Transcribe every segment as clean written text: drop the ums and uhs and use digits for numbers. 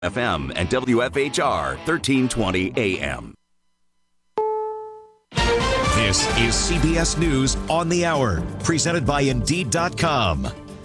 FM and WFHR 1320 AM. This is CBS News on the Hour, presented by Indeed.com.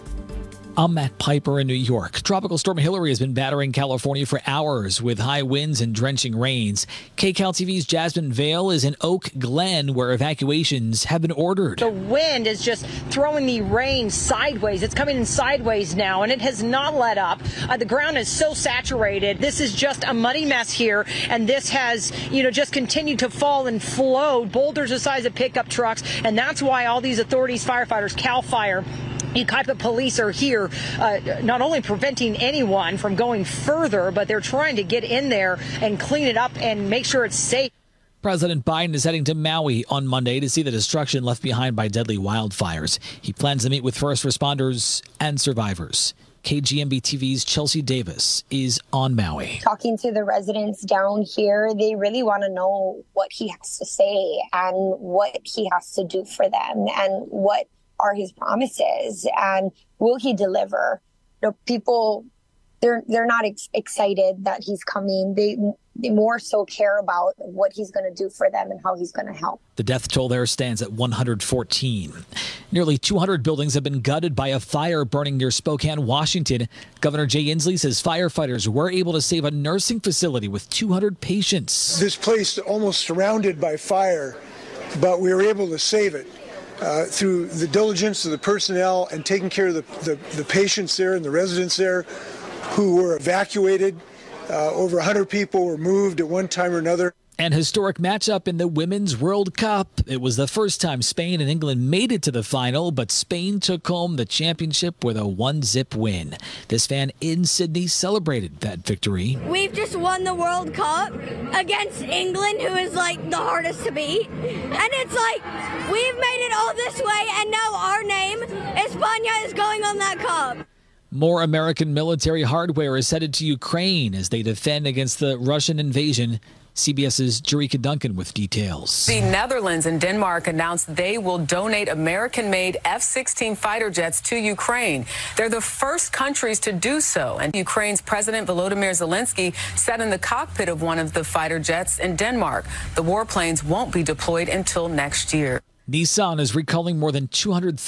I'm Matt Piper in New York. Tropical Storm Hilary has been battering California for hours with high winds and drenching rains. KCAL TV's Jasmine Vale is in Oak Glen, where evacuations have been ordered. The wind is just throwing the rain sideways. It's coming in sideways now, and it has not let up. The ground is so saturated. This is just a muddy mess here, and this has, just continued to fall and flow. Boulders the size of pickup trucks, and that's why all these authorities, firefighters, CAL FIRE, Yucaipa police are here not only preventing anyone from going further, but they're trying to get in there and clean it up and make sure it's safe. President Biden is heading to Maui on Monday to see the destruction left behind by deadly wildfires. He plans to meet with first responders and survivors. KGMB TV's Chelsea Davis is on Maui. Talking to the residents down here, they really want to know what he has to say and what he has to do for them and what are his promises and will he deliver? People, they're not excited that he's coming. They more so care about what he's going to do for them and how he's going to help. The death toll there stands at 114. Nearly 200 buildings have been gutted by a fire burning near Spokane, Washington. Governor Jay Inslee says firefighters were able to save a nursing facility with 200 patients. This place almost surrounded by fire, but we were able to save it. Through the diligence of the personnel and taking care of the patients there and the residents there who were evacuated. Over 100 people were moved at one time or another. An historic matchup in the Women's World Cup. It was the first time Spain and England made it to the final, but Spain took home the championship with a 1-0 win. This fan in Sydney celebrated that victory. We've just won the World Cup against England, who is the hardest to beat. And it's we've made it all this way, and now our name, España, is going on that cup. More American military hardware is headed to Ukraine as they defend against the Russian invasion. CBS's Jerika Duncan with details. The Netherlands and Denmark announced they will donate American-made F-16 fighter jets to Ukraine. They're the first countries to do so. And Ukraine's President Volodymyr Zelensky sat in the cockpit of one of the fighter jets in Denmark. The warplanes won't be deployed until next year. Nissan is recalling more than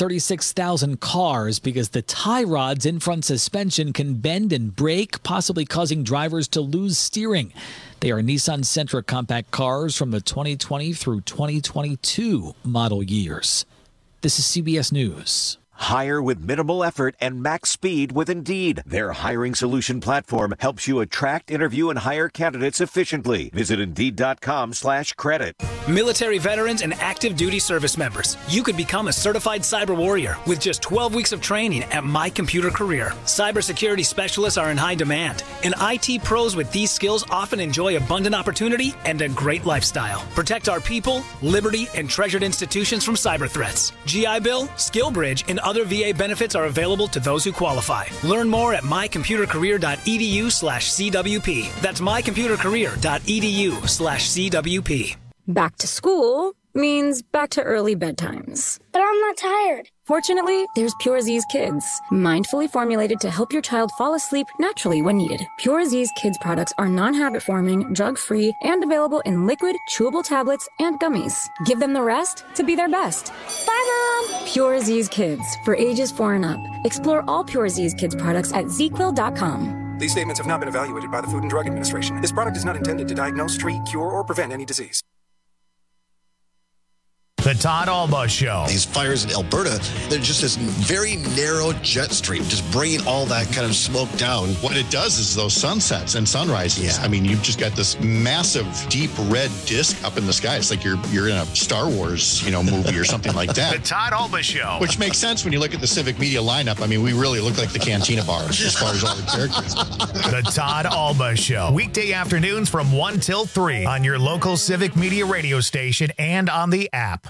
236,000 cars because the tie rods in front suspension can bend and break, possibly causing drivers to lose steering. They are Nissan Sentra compact cars from the 2020 through 2022 model years. This is CBS News. Hire with minimal effort and max speed with Indeed. Their hiring solution platform helps you attract, interview, and hire candidates efficiently. Visit Indeed.com/credit. Military veterans and active duty service members, you could become a certified cyber warrior with just 12 weeks of training at My Computer Career. Cybersecurity specialists are in high demand, and IT pros with these skills often enjoy abundant opportunity and a great lifestyle. Protect our people, liberty, and treasured institutions from cyber threats. GI Bill, SkillBridge, and other VA benefits are available to those who qualify. Learn more at mycomputercareer.edu/CWP. That's mycomputercareer.edu/CWP. Back to school means back to early bedtimes. But I'm not tired. Fortunately, there's Pure Z's Kids, mindfully formulated to help your child fall asleep naturally when needed. Pure Z's Kids products are non-habit forming, drug-free, and available in liquid, chewable tablets and gummies. Give them the rest to be their best. Bye, Mom! Pure Z's Kids, for ages 4 and up. Explore all Pure Z's Kids products at ZQuil.com. These statements have not been evaluated by the Food and Drug Administration. This product is not intended to diagnose, treat, cure, or prevent any disease. The Todd Alba Show. These fires in Alberta, they're just this very narrow jet stream, just bringing all that kind of smoke down. What it does is those sunsets and sunrises. Yeah. I mean, you've just got this massive, deep red disc up in the sky. It's like you're in a Star Wars, movie or something like that. The Todd Alba Show. Which makes sense when you look at the Civic Media lineup. I mean, we really look like the Cantina bars as far as all the characters. The Todd Alba Show. Weekday afternoons from 1 till 3 on your local Civic Media radio station and on the app.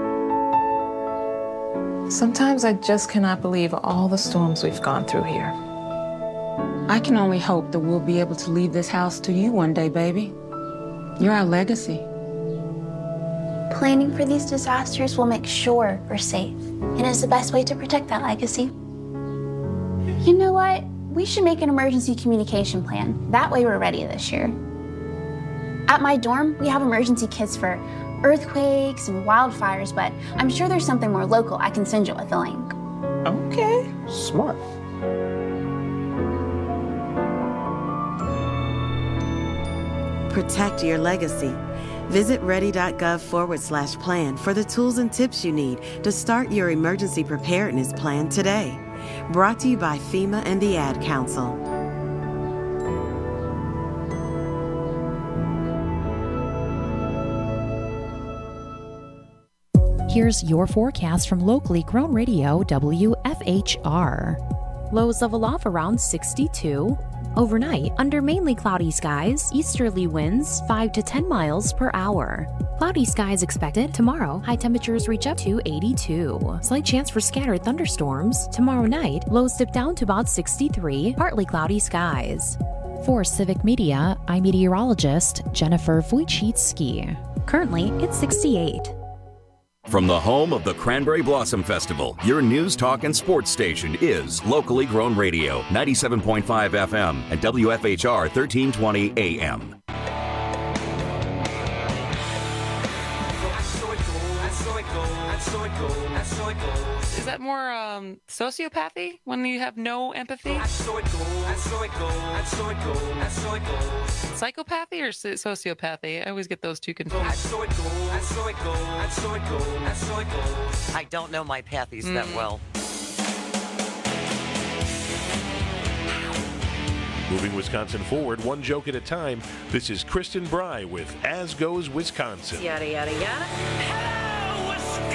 Sometimes I just cannot believe all the storms we've gone through here. I can only hope that we'll be able to leave this house to you one day, baby. You're our legacy. Planning for these disasters will make sure we're safe, and is the best way to protect that legacy. You know what? we should make an emergency communication plan. That way we're ready this year. At my dorm, we have emergency kits for earthquakes and wildfires, but I'm sure there's something more local. I can send you with a link. Okay. Smart. Protect your legacy. Visit ready.gov/plan for the tools and tips you need to start your emergency preparedness plan today. Brought to you by FEMA and the Ad Council. Here's your forecast from locally grown radio WFHR. Lows level off around 62. Overnight, under mainly cloudy skies, easterly winds 5 to 10 miles per hour. Cloudy skies expected tomorrow. High temperatures reach up to 82. Slight chance for scattered thunderstorms. Tomorrow night, lows dip down to about 63. Partly cloudy skies. For Civic Media, I'm meteorologist Jennifer Wojcicki. Currently, it's 68. From the home of the Cranberry Blossom Festival, your news, talk, and sports station is Locally Grown Radio, 97.5 FM and WFHR 1320 AM. Is that more sociopathy when you have no empathy? Psychopathy or sociopathy? I always get those two confused. I don't know my pathies that well. Moving Wisconsin forward, one joke at a time. This is Kristen Bry with As Goes Wisconsin. Yada, yada, yada. Hello,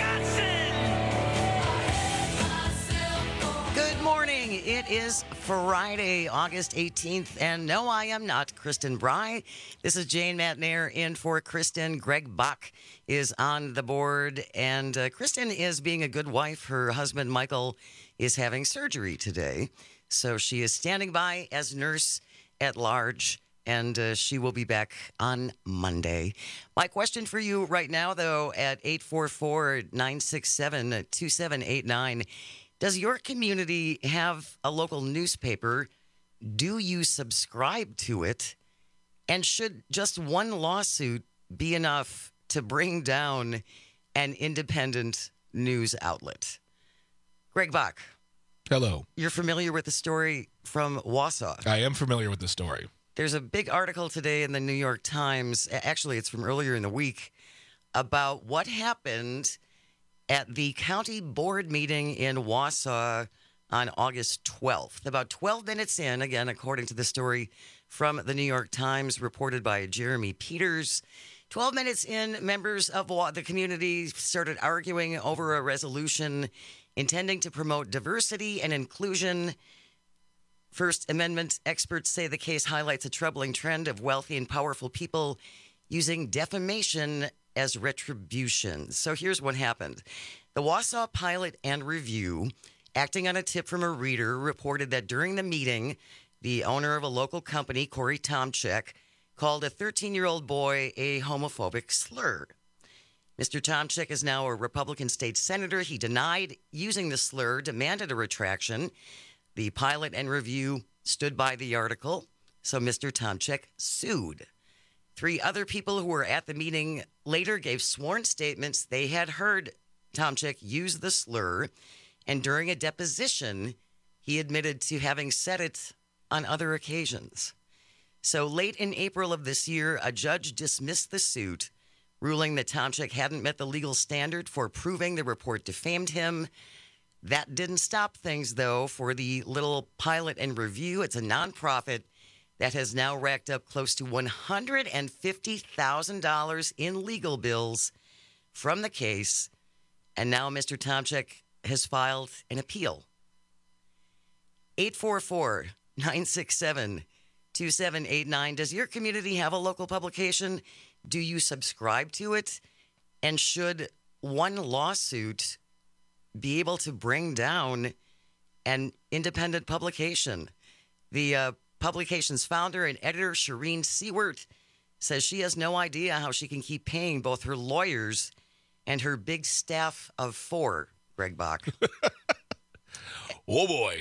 Wisconsin! Good morning. It is Friday, August 18th, and no, I am not Kristen Bry. This is Jane Matnair in for Kristen. Greg Bach is on the board, and Kristen is being a good wife. Her husband, Michael, is having surgery today. So she is standing by as nurse at large, and she will be back on Monday. My question for you right now, though, at 844-967-2789, does your community have a local newspaper? Do you subscribe to it? And should just one lawsuit be enough to bring down an independent news outlet? Greg Bach. Hello. You're familiar with the story from Wausau. I am familiar with the story. There's a big article today in the New York Times, actually it's from earlier in the week, about what happened at the county board meeting in Wausau on August 12th. About 12 minutes in, again, according to the story from the New York Times, reported by Jeremy Peters, 12 minutes in, members of the community started arguing over a resolution intending to promote diversity and inclusion. First Amendment experts say the case highlights a troubling trend of wealthy and powerful people using defamation as retribution. So here's what happened. The Wausau Pilot and Review, acting on a tip from a reader, reported that during the meeting, the owner of a local company, Corey Tomczyk, called a 13-year-old boy a homophobic slur. Mr. Tomczyk is now a Republican state senator. He denied using the slur, demanded a retraction. The Pilot and Review stood by the article, so Mr. Tomczyk sued. 3 other people who were at the meeting later gave sworn statements they had heard Tomczyk use the slur, and during a deposition, he admitted to having said it on other occasions. So late in April of this year, a judge dismissed the suit, ruling that Tomczyk hadn't met the legal standard for proving the report defamed him. That didn't stop things, though, for the Little Pilot and Review. It's a nonprofit that has now racked up close to $150,000 in legal bills from the case, and now Mr. Tomczyk has filed an appeal. 844-967-2789. Does your community have a local publication? Do you subscribe to it? And should one lawsuit be able to bring down an independent publication? The publication's founder and editor, Shireen Seward, says she has no idea how she can keep paying both her lawyers and her big staff of 4, Greg Bach. Oh, boy.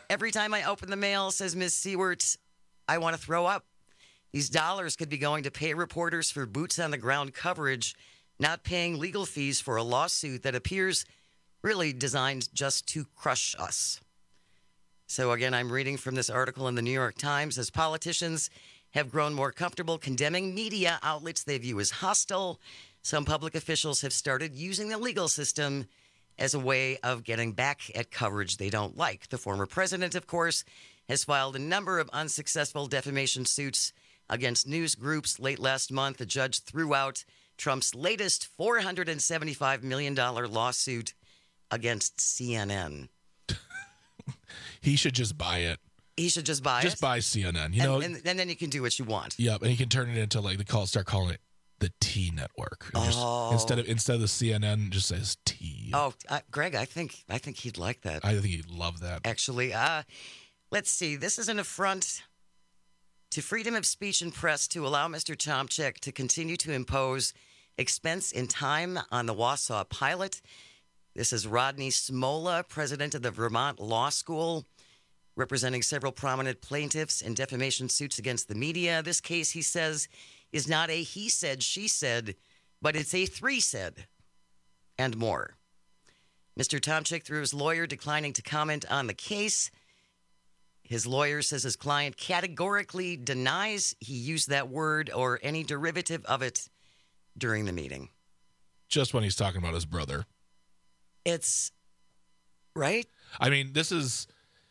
Every time I open the mail, says Ms. Seward, I want to throw up. These dollars could be going to pay reporters for boots-on-the-ground coverage, not paying legal fees for a lawsuit that appears really designed just to crush us. So again, I'm reading from this article in the New York Times. As politicians have grown more comfortable condemning media outlets they view as hostile, some public officials have started using the legal system as a way of getting back at coverage they don't like. The former president, of course, has filed a number of unsuccessful defamation suits against news groups. Late last month, a judge threw out Trump's latest $475 million lawsuit against CNN. He should just buy it. He should just buy it? Just buy CNN. And then you can do what you want. Yep, and he can turn it into start calling it the T Network. Instead of the CNN, just says T. Oh, Greg, I think he'd like that. I think he'd love that. Actually, let's see. This is an affront to freedom of speech and press to allow Mr. Tomczyk to continue to impose expense and time on the Wausau pilot. This is Rodney Smola, president of the Vermont Law School, representing several prominent plaintiffs in defamation suits against the media. This case, he says, is not a he said, she said, but it's a three said and more. Mr. Tomczyk, through his lawyer, declining to comment on the case. His lawyer says his client categorically denies he used that word or any derivative of it during the meeting. Just when he's talking about his brother. It's right. I mean, this is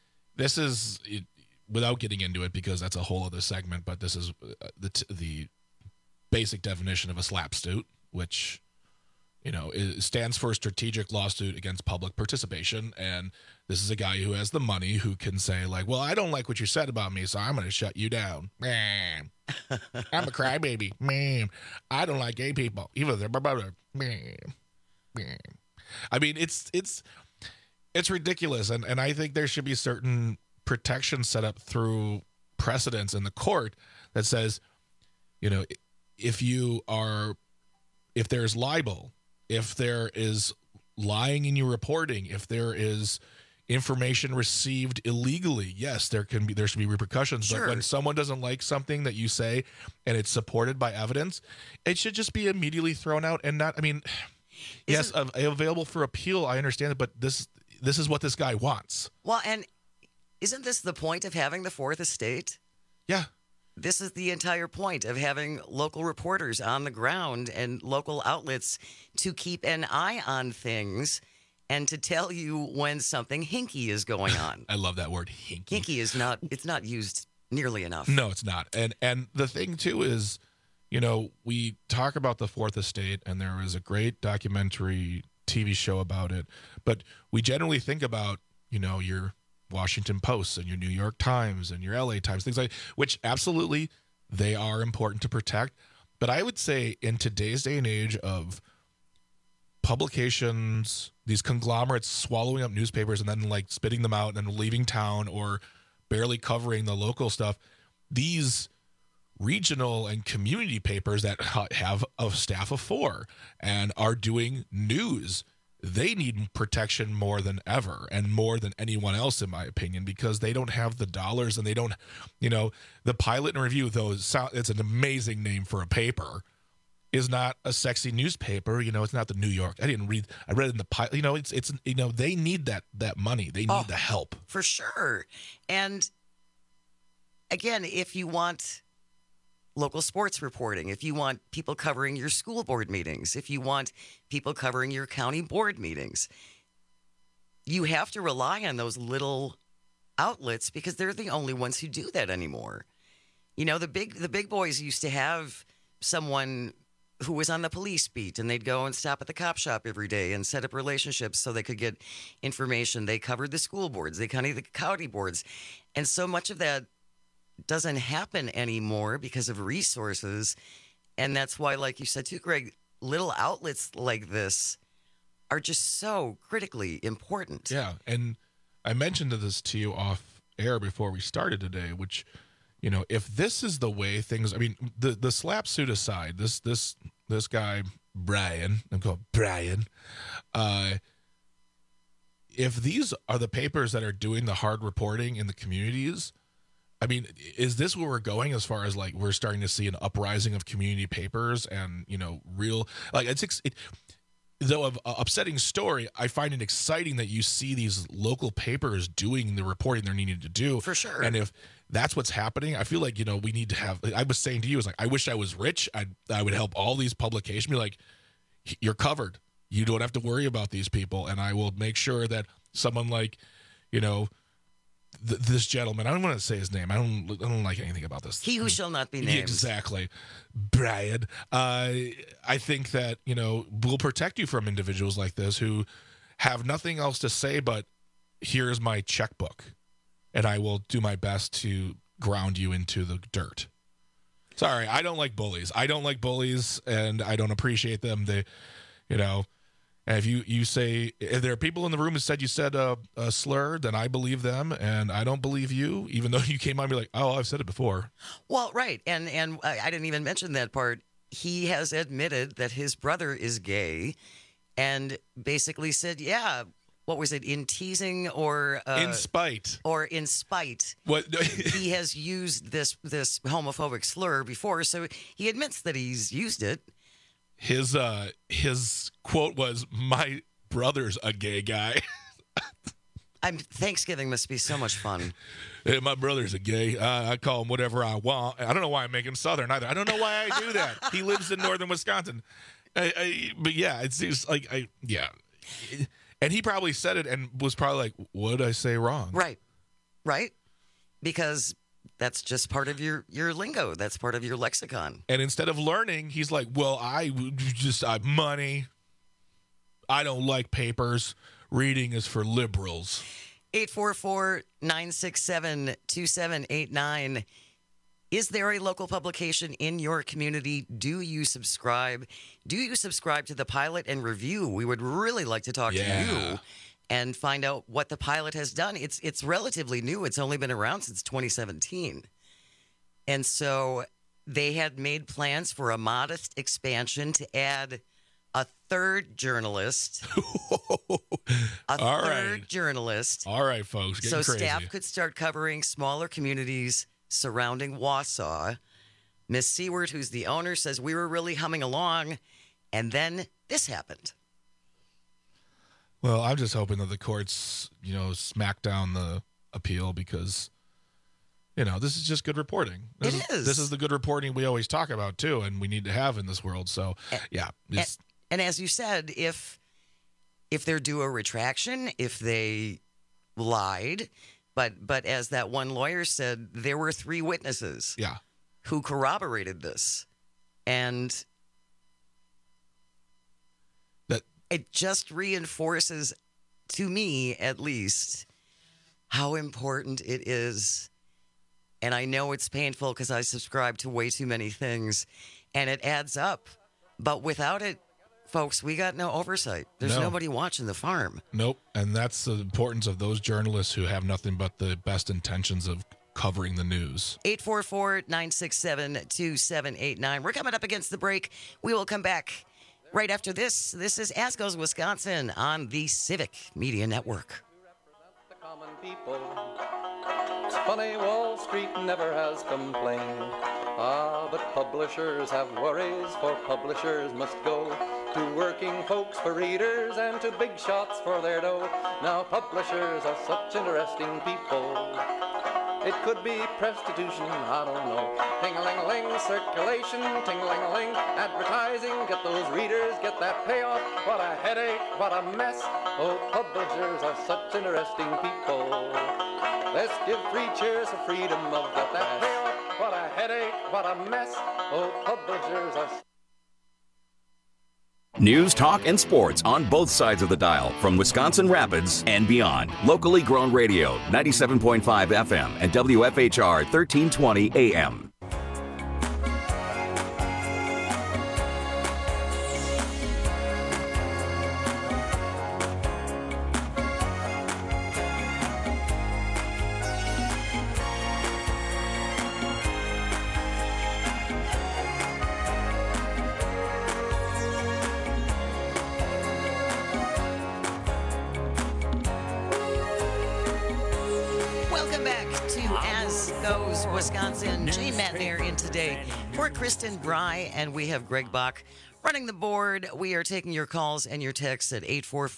without getting into it because that's a whole other segment. But this is the basic definition of a slap suit, which stands for a strategic lawsuit against public participation. And this is a guy who has the money who can say well, I don't like what you said about me, so I'm going to shut you down. I'm a crybaby. I don't like gay people, even though they're my brother. I mean, it's ridiculous, and I think there should be certain protection set up through precedents in the court that says, if there's libel, if there is lying in your reporting, if there is information received illegally, yes, there should be repercussions. Sure. But when someone doesn't like something that you say and it's supported by evidence, it should just be immediately thrown out and not. I mean. Yes, available for appeal. I understand it, but this is what this guy wants. Well, and isn't this the point of having the Fourth Estate? Yeah. This is the entire point of having local reporters on the ground and local outlets to keep an eye on things and to tell you when something hinky is going on. I love that word, hinky. Hinky it's not used nearly enough. No, it's not. And the thing too is, we talk about the Fourth Estate, and there is a great documentary TV show about it. But we generally think about, your Washington Post and your New York Times and your LA Times, things like which absolutely they are important to protect. But I would say in today's day and age of publications, these conglomerates swallowing up newspapers and then spitting them out and then leaving town or barely covering the local stuff, these regional and community papers that have a staff of 4 and are doing news, they need protection more than ever and more than anyone else, in my opinion, because they don't have the dollars and they don't, the Pilot and Review, though it's an amazing name for a paper, is not a sexy newspaper. It's not the New York. I read it in the Pilot. It's they need that money. They need the help. For sure. And again, if you want local sports reporting, if you want people covering your school board meetings, if you want people covering your county board meetings, you have to rely on those little outlets because they're the only ones who do that anymore. The big boys used to have someone who was on the police beat, and they'd go and stop at the cop shop every day and set up relationships so they could get information. They covered the school boards, the county boards, and so much of that doesn't happen anymore because of resources. And that's why, like you said too, Greg, little outlets like this are just so critically important. Yeah. And I mentioned this to you off air before we started today, which, if this is the way things, I mean, the slap suit aside, this guy, Brian, I'm called Brian, if these are the papers that are doing the hard reporting in the communities, I mean, is this where we're going as far as like we're starting to see an uprising of community papers and, real, like though an upsetting story, I find it exciting that you see these local papers doing the reporting they're needing to do. For sure. And if that's what's happening, I feel like, we need to have, I was saying to you, I wish I was rich. I would help all these publications be like, you're covered. You don't have to worry about these people. And I will make sure that someone like, this gentleman, I don't want to say his name. I don't like anything about this. He who shall not be named. Exactly. Brian. I think that, we'll protect you from individuals like this who have nothing else to say but here's my checkbook and I will do my best to ground you into the dirt. Sorry, I don't like bullies. And I don't appreciate them. They, and if you say, if there are people in the room who said you said a slur, then I believe them, and I don't believe you, even though you came on and be like, oh, I've said it before. Well, right, and I didn't even mention that part. He has admitted that his brother is gay, and basically said, yeah, what was it, in teasing or... in spite. Or in spite. What? He has used this homophobic slur before, so he admits that he's used it. His quote was, "My brother's a gay guy." Thanksgiving must be so much fun. Hey, my brother's a gay. I call him whatever I want. I don't know why I make him Southern either. I don't know why I do that. He lives in northern Wisconsin. But yeah, it's like yeah. And he probably said it and was probably like, "What did I say wrong?" Right, because that's just part of your lingo. That's part of your lexicon. And instead of learning, he's like, well, I money. I don't like papers. Reading is for liberals. 844-967-2789. Is there a local publication in your community? Do you subscribe? Do you subscribe to the Pilot and Review? We would really like to talk to you and find out what the Pilot has done. It's relatively new. It's only been around since 2017. And so they had made plans for a modest expansion to add a third journalist. Journalist. All right, folks. So crazy. Staff could start covering smaller communities surrounding Wausau. Miss Seward, who's the owner, says we were really humming along, and then this happened. Well, I'm just hoping that the courts, smack down the appeal because, this is just good reporting. This is the good reporting we always talk about, too, and we need to have in this world. So, yeah. And as you said, if they're due a retraction, if they lied, but as that one lawyer said, there were 3 witnesses who corroborated this. And it just reinforces, to me at least, how important it is. And I know it's painful because I subscribe to way too many things, and it adds up. But without it, folks, we got no oversight. There's nobody watching the farm. Nope. And that's the importance of those journalists who have nothing but the best intentions of covering the news. 844-967-2789. We're coming up against the break. We will come back right after this. This is As Goes Wisconsin on the Civic Media Network. The common people. It's funny, Wall Street never has complained. But publishers have worries, for publishers must go to working folks for readers and to big shots for their dough. Now publishers are such interesting people. It could be prostitution, I don't know. Ting-a-ling-a-ling, circulation, ting-a-ling-a-ling, advertising, get those readers, get that payoff. What a headache, what a mess. Oh, publishers are such interesting people. Let's give 3 cheers for freedom of that payoff. What a headache, what a mess. Oh, publishers are... News, talk, and sports on both sides of the dial from Wisconsin Rapids and beyond. Locally grown radio, 97.5 FM and WFHR 1320 AM. Welcome back to As Goes Wisconsin. Jay Matnair in today for Kristen Bry, and we have Greg Bach running the board. We are taking your calls and your texts at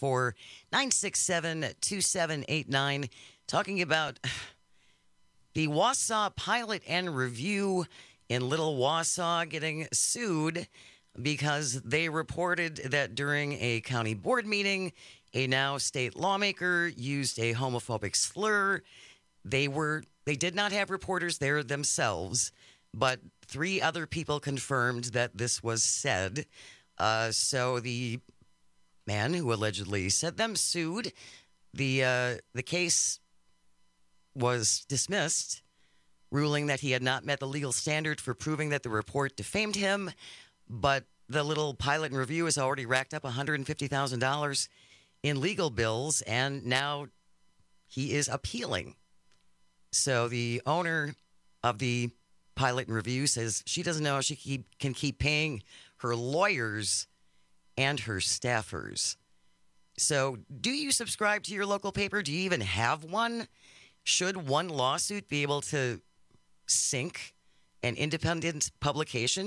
844-967-2789, talking about the Wausau Pilot and Review in Little Wausau getting sued because they reported that during a county board meeting, a now state lawmaker used a homophobic slur. They did not have reporters there themselves, but 3 other people confirmed that this was said. So the man who allegedly said them sued. The case was dismissed, ruling that he had not met the legal standard for proving that the report defamed him. But the Little Pilot and Review has already racked up $150,000 in legal bills, and now he is appealing. So the owner of the Pilot and Review says she doesn't know how she can keep paying her lawyers and her staffers. So do you subscribe to your local paper? Do you even have one? Should one lawsuit be able to sink an independent publication?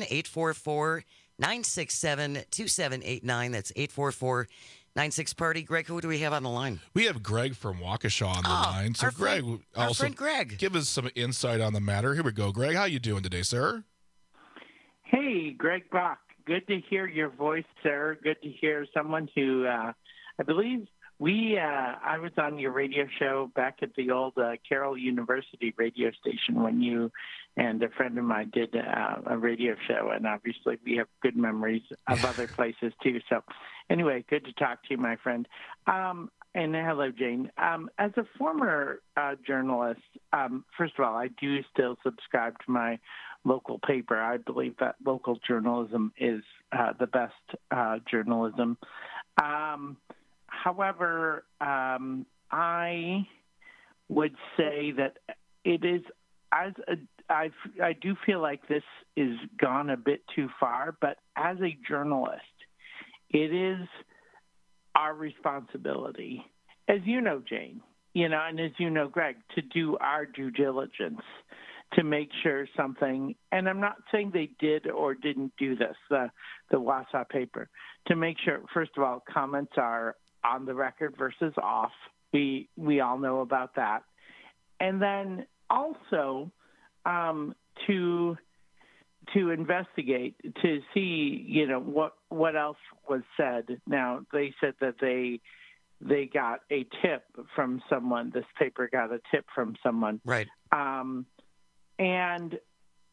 844-967-2789. That's 844-96-PARTY. Greg, who do we have on the line? We have Greg from Waukesha on the line. So our friend Greg. Give us some insight on the matter. Here we go, Greg. How you doing today, sir? Hey, Greg Bach. Good to hear your voice, sir. Good to hear someone who I believe I was on your radio show back at the old Carroll University radio station when you and a friend of mine did a radio show, and obviously we have good memories of other places too. So anyway, good to talk to you, my friend. And hello, Jane. As a former journalist, first of all, I do still subscribe to my local paper. I believe that local journalism is the best journalism. However, I would say that it is I do feel like this is gone a bit too far, but as a journalist, it is our responsibility, as you know, Jane, and as you know, Greg, to do our due diligence to make sure something, and I'm not saying they did or didn't do this, the Wausau paper, to make sure, first of all, comments are on the record versus off. We all know about that. And then also to investigate, to see, what else was said. Now, they said that they got a tip from someone. This paper got a tip from someone. Right. And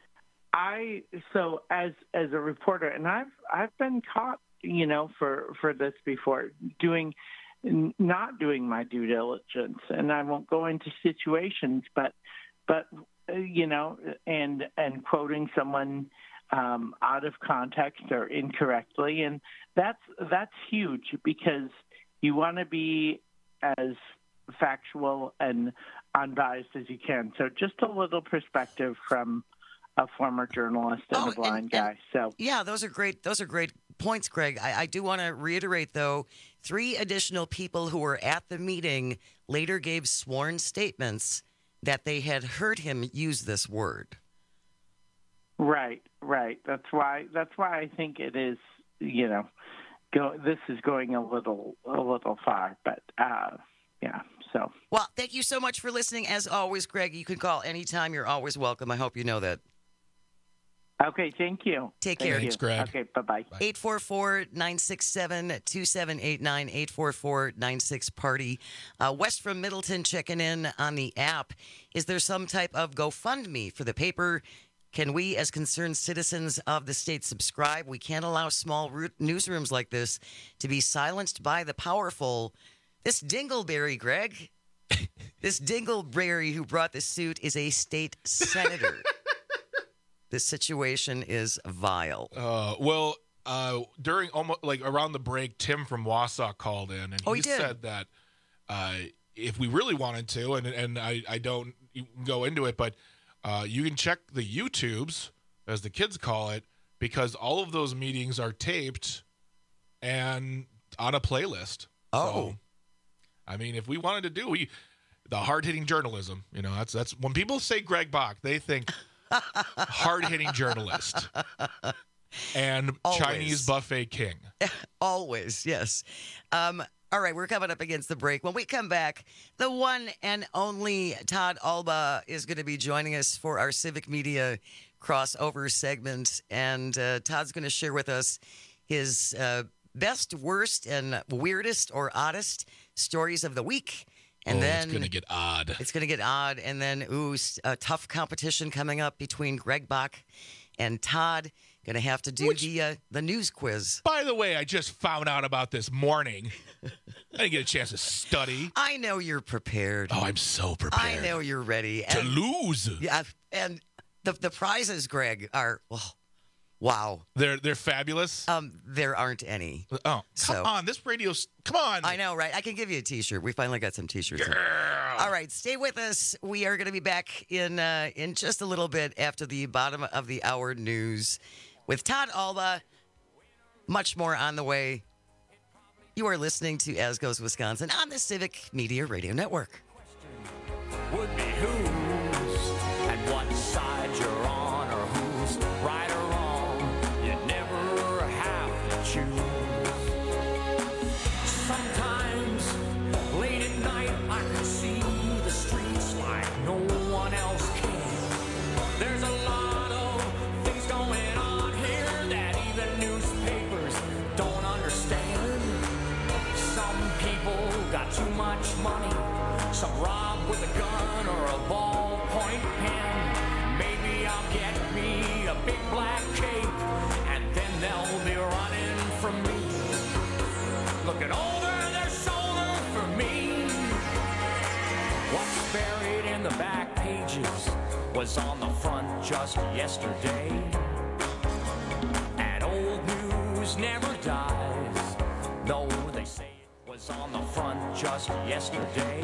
so as a reporter, and I've been caught, for this before, not doing my due diligence, and I won't go into situations, but and quoting someone out of context or incorrectly, and that's huge because you want to be as factual and unbiased as you can. So just a little perspective from a former journalist and a blind guy. So yeah, those are great points, Greg. I do want to reiterate, though, 3 additional people who were at the meeting later gave sworn statements that they had heard him use this word. Right. That's why I think it is, this is going a little far, but yeah. So well, thank you so much for listening. As always, Greg, you can call anytime. You're always welcome. I hope you know that. Okay, thank you. Take care. Thanks, Greg. Okay, bye-bye. 844-967-2789, 844-96-PARTY. Wes from Middleton checking in on the app. Is there some type of GoFundMe for the paper? Can we, as concerned citizens of the state, subscribe? We can't allow small newsrooms like this to be silenced by the powerful. This Dingleberry, Greg, this Dingleberry who brought this suit is a state senator. This situation is vile. During almost around the break, Tim from Wausau called in, and he said that if we really wanted to, and I don't go into it, but you can check the YouTubes, as the kids call it, because all of those meetings are taped and on a playlist. Oh. So, I mean, if we wanted to do, the hard-hitting journalism. You know, that's when people say Greg Bach, they think hard-hitting journalist and Always. Chinese buffet king. Always, yes. All right, we're coming up against the break. When we come back, the one and only Todd Alba is going to be joining us for our Civic Media crossover segment. And Todd's going to share with us his best, worst, and weirdest or oddest stories of the week. And then it's going to get odd. It's going to get odd. And then, a tough competition coming up between Greg Bach and Todd. Going to have to do the news quiz. By the way, I just found out about this morning. I didn't get a chance to study. I know you're prepared. Oh, I'm so prepared. I know you're ready. To lose. Yeah, and the prizes, Greg, are, wow. They're fabulous? There aren't any. Oh, come on. This radio's, come on. I know, right? I can give you a T-shirt. We finally got some T-shirts. Girl. All right, stay with us. We are going to be back in just a little bit after the bottom of the hour news with Todd Alba. Much more on the way. You are listening to As Goes Wisconsin on the Civic Media Radio Network. Would be who's and what side you're on, or who's right or wrong. You never have to choose. Sometimes late at night I can see the streets like no one else can. There's a lot of things going on here that even newspapers don't understand. Some people got too much money. Some rob with a gun or a ballpoint pen. Maybe I'll get me a big black cape, and then they'll be running from me, looking over their shoulder for me. What's buried in the back pages was on the front just yesterday. And old news never dies, though they say it was on the front just yesterday.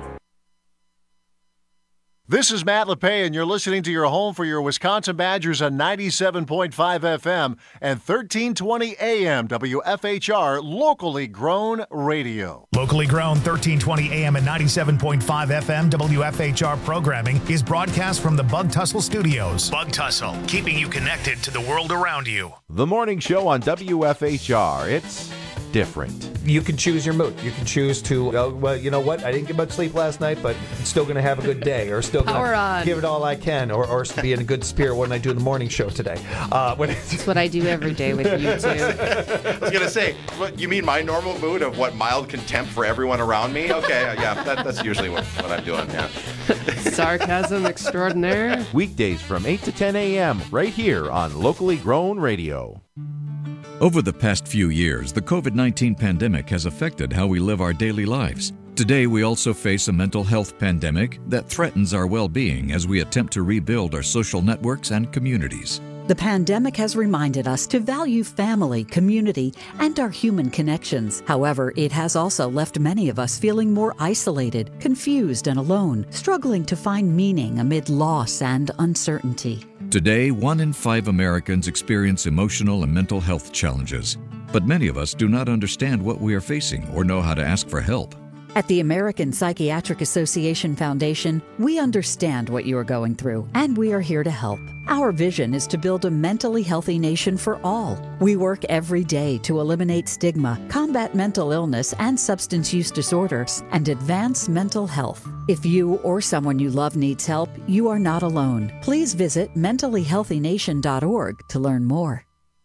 This is Matt LePay, and you're listening to your home for your Wisconsin Badgers on 97.5 FM and 1320 AM WFHR, locally grown radio. Locally grown 1320 AM and 97.5 FM WFHR programming is broadcast from the Bug Tussle Studios. Bug Tussle, keeping you connected to the world around you. The morning show on WFHR. It's different. You can choose your mood. You can choose to, well, you know what? I didn't get much sleep last night, but I'm still going to have a good day, or still going to give it all I can, or be in a good spirit when I do the morning show today. That's what I do every day with you, too. I was going to say, you mean my normal mood of what, mild contempt for everyone around me? Okay, yeah, that's usually what I'm doing, yeah. Sarcasm extraordinaire. Weekdays from 8 to 10 a.m. right here on Locally Grown Radio. Over the past few years, the COVID-19 pandemic has affected how we live our daily lives. Today, we also face a mental health pandemic that threatens our well-being as we attempt to rebuild our social networks and communities. The pandemic has reminded us to value family, community, and our human connections. However, it has also left many of us feeling more isolated, confused, and alone, struggling to find meaning amid loss and uncertainty. Today, 1 in 5 Americans experience emotional and mental health challenges, but many of us do not understand what we are facing or know how to ask for help. At the American Psychiatric Association Foundation, we understand what you are going through, and we are here to help. Our vision is to build a mentally healthy nation for all. We work every day to eliminate stigma, combat mental illness and substance use disorders, and advance mental health. If you or someone you love needs help, you are not alone. Please visit mentallyhealthynation.org to learn more.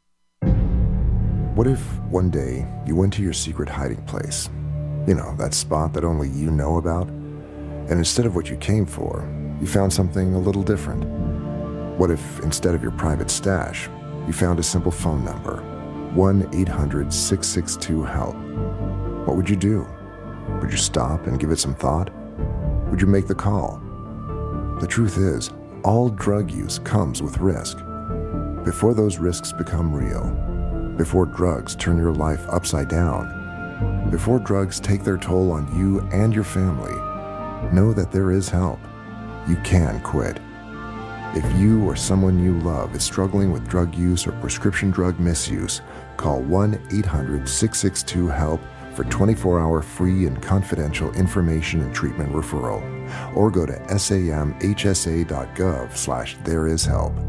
What if one day you went to your secret hiding place? You know, that spot that only you know about? And instead of what you came for, you found something a little different. What if instead of your private stash, you found a simple phone number, 1-800-662-HELP? What would you do? Would you stop and give it some thought? Would you make the call? The truth is, all drug use comes with risk. Before those risks become real, before drugs turn your life upside down, before drugs take their toll on you and your family, know that there is help. You can quit. If you or someone you love is struggling with drug use or prescription drug misuse, call 1-800-662-HELP for 24-hour free and confidential information and treatment referral, or go to samhsa.gov/thereishelp.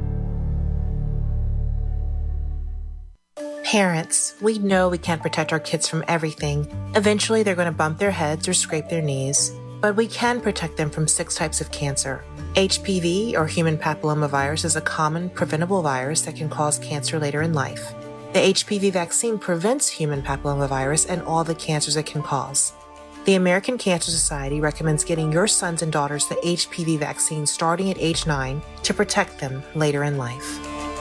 Parents, we know we can't protect our kids from everything. Eventually, they're going to bump their heads or scrape their knees. But we can protect them from 6 types of cancer. HPV, or human papillomavirus, is a common preventable virus that can cause cancer later in life. The HPV vaccine prevents human papillomavirus and all the cancers it can cause. The American Cancer Society recommends getting your sons and daughters the HPV vaccine starting at age 9 to protect them later in life.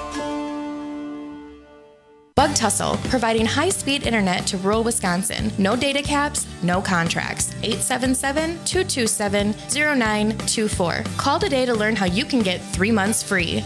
Bug Tussle, providing high-speed internet to rural Wisconsin. No data caps, no contracts. 877-227-0924. Call today to learn how you can get 3 months free.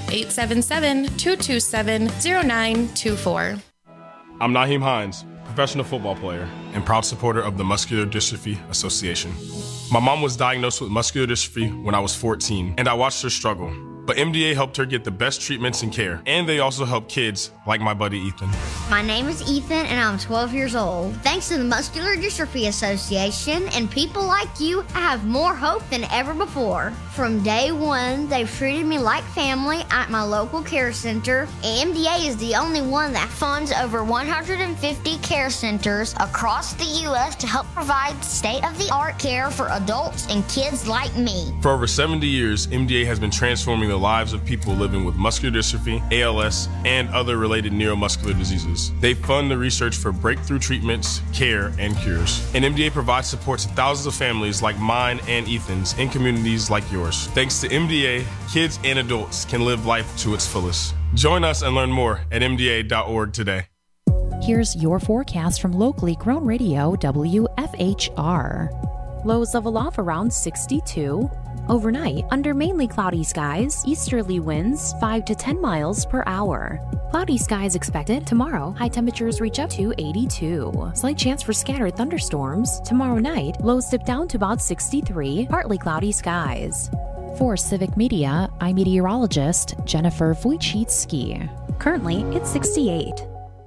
877-227-0924. I'm Naheem Hines, professional football player and proud supporter of the Muscular Dystrophy Association. My mom was diagnosed with muscular dystrophy when I was 14, and I watched her struggle. But MDA helped her get the best treatments and care, and they also help kids like my buddy Ethan. My name is Ethan, and I'm 12 years old. Thanks to the Muscular Dystrophy Association and people like you, I have more hope than ever before. From day one, they've treated me like family at my local care center. MDA is the only one that funds over 150 care centers across the U.S. to help provide state-of-the-art care for adults and kids like me. For over 70 years, MDA has been transforming the lives of people living with muscular dystrophy, ALS, and other related neuromuscular diseases. They fund the research for breakthrough treatments, care, and cures. And MDA provides support to thousands of families like mine and Ethan's in communities like yours. Thanks to MDA, kids and adults can live life to its fullest. Join us and learn more at MDA.org today. Here's your forecast from locally grown radio WFHR. Lows level off around 62. Overnight, under mainly cloudy skies, easterly winds 5 to 10 miles per hour. Cloudy skies expected tomorrow. High temperatures reach up to 82. Slight chance for scattered thunderstorms. Tomorrow night, lows dip down to about 63. Partly cloudy skies. For Civic Media, I'm meteorologist Jennifer Wojcicki. Currently, it's 68.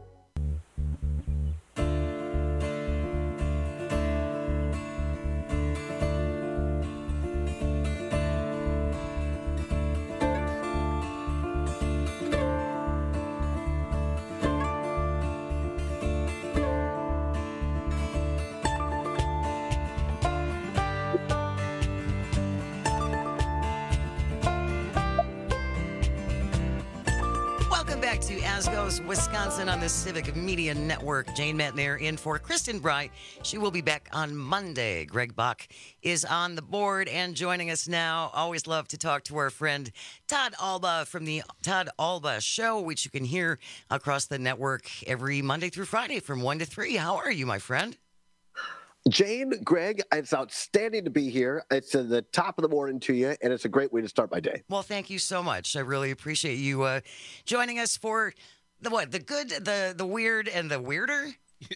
Wisconsin on the Civic Media Network. Jane Matnair in for Kristen Bright. She will be back on Monday. Greg Bach is on the board and joining us now. Always love to talk to our friend Todd Alba from the Todd Alba Show, which you can hear across the network every Monday through Friday from 1 to 3. How are you, my friend? Jane, Greg, it's outstanding to be here. It's the top of the morning to you, and it's a great way to start my day. Well, thank you so much. I really appreciate you joining us for the good, the weird, and the weirder?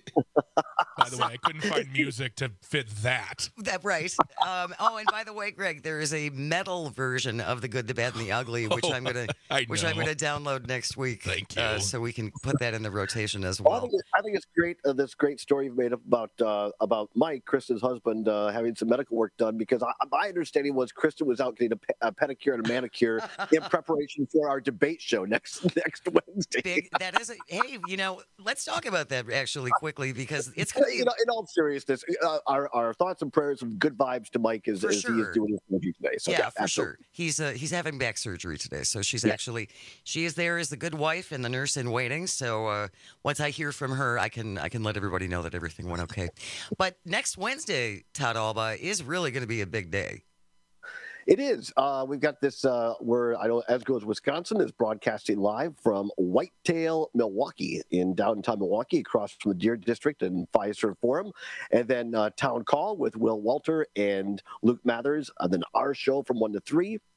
By the way, I couldn't find music to fit that. Right. And by the way, Greg, there is a metal version of The Good, the Bad, and the Ugly, which I'm gonna download next week. Thank you. So we can put that in the rotation as well. I think it's great. This great story you've made about Mike, Kristen's husband, having some medical work done. Because my understanding was Kristen was out getting a pedicure and a manicure in preparation for our debate show next Wednesday. Hey, let's talk about that actually quickly, because it's in all seriousness, our thoughts and prayers and good vibes to Mike as he is doing his interview today. So yeah, for sure. He's having back surgery today, so she is there as the good wife and the nurse in waiting. So once I hear from her, I can let everybody know that everything went okay. But next Wednesday, Todd Alba, is really going to be a big day. It is. We've got this As Goes Wisconsin is broadcasting live from Whitetail, Milwaukee, in downtown Milwaukee, across from the Deer District and Fiserv Forum. And then Town Call with Will Walter and Luke Mathers. And then our show from 1 to 3.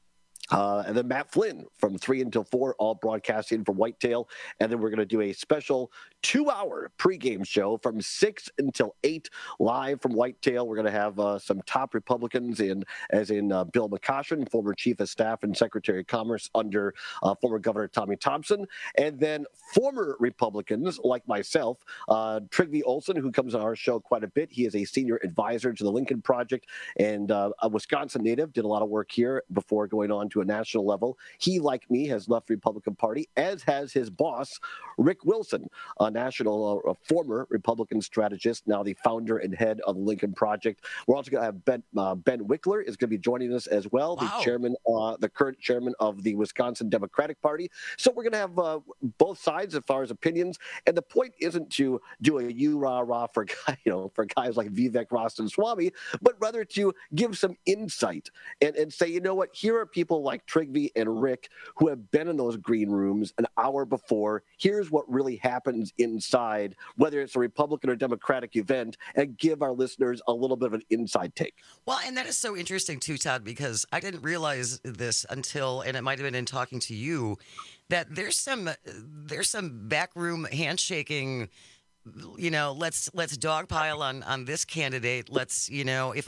And then Matt Flynn from 3 until 4, all broadcasting from Whitetail. And then we're going to do a special 2-hour pregame show from 6 until 8 live from Whitetail. We're going to have some top Republicans as in Bill McCoshen, former Chief of Staff and Secretary of Commerce under former Governor Tommy Thompson. And then former Republicans like myself, Trygve Olson, who comes on our show quite a bit. He is a senior advisor to the Lincoln Project and a Wisconsin native, did a lot of work here before going on to a national level. He, like me, has left the Republican Party, as has his boss, Rick Wilson, a former Republican strategist, now the founder and head of the Lincoln Project. We're also going to have Ben Wickler is going to be joining us as well, the current chairman of the Wisconsin Democratic Party. So we're going to have both sides as far as opinions. And the point isn't to do a you-rah-rah for guys like Vivek Ramaswamy, but rather to give some insight and say, you know what, here are people like Trygve and Rick who have been in those green rooms an hour before. Here's what really happens inside, whether it's a Republican or Democratic event, and give our listeners a little bit of an inside take. Well, and that is so interesting too, Todd, because I didn't realize this until, and it might have been in talking to you, that there's some backroom handshaking. Let's dogpile on this candidate. Let's, if